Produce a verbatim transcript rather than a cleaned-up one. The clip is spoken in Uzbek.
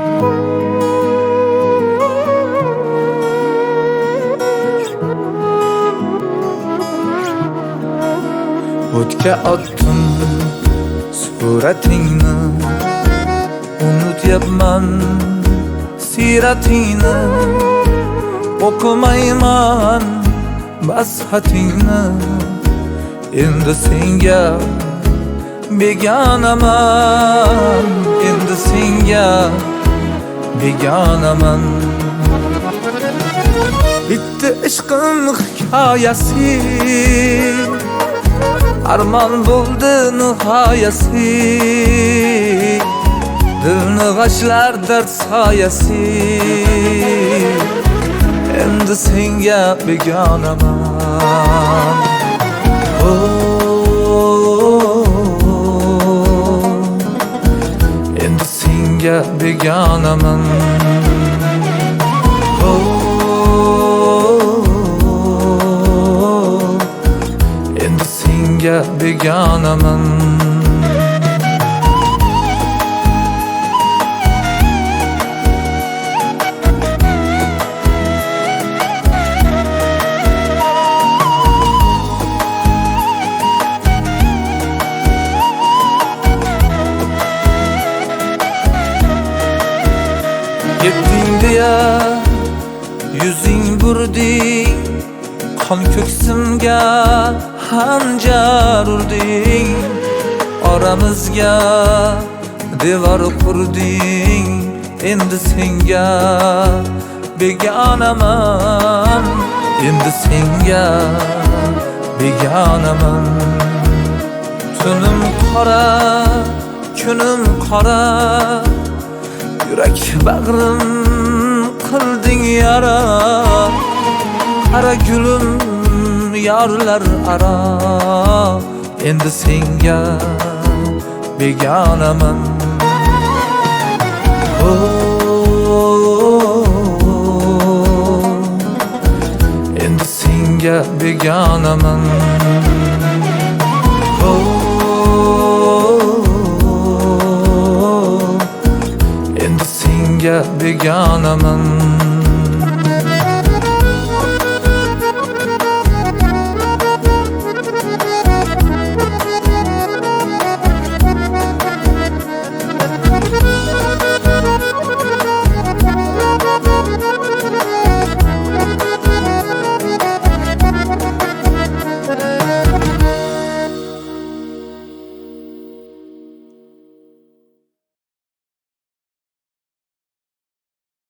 O'tga otdim suratingni, unutyapman siratingni. O'qimayman bas xatingni, endi senga begonaman, endi senga begonaman. Bitti ishqim hikoyasi, armon bo'ldi nihoyasi. Dilni g'ashlar dard soyasi, endi senga begonaman. Oh, endi senga begonaman. Oh, endi senga begonaman. Ketding deya yuzing burding, qon ko'ksimga hanjar urding. Oramizga devor qurding, endi senga begonaman, endi senga begonaman. Tunim qora, kunim qora, yurak bag'rim qilding yara. Qara gulim yorlar aro, endi senga begonaman. Oh, endi senga begonaman. Oh, endi senga begonaman.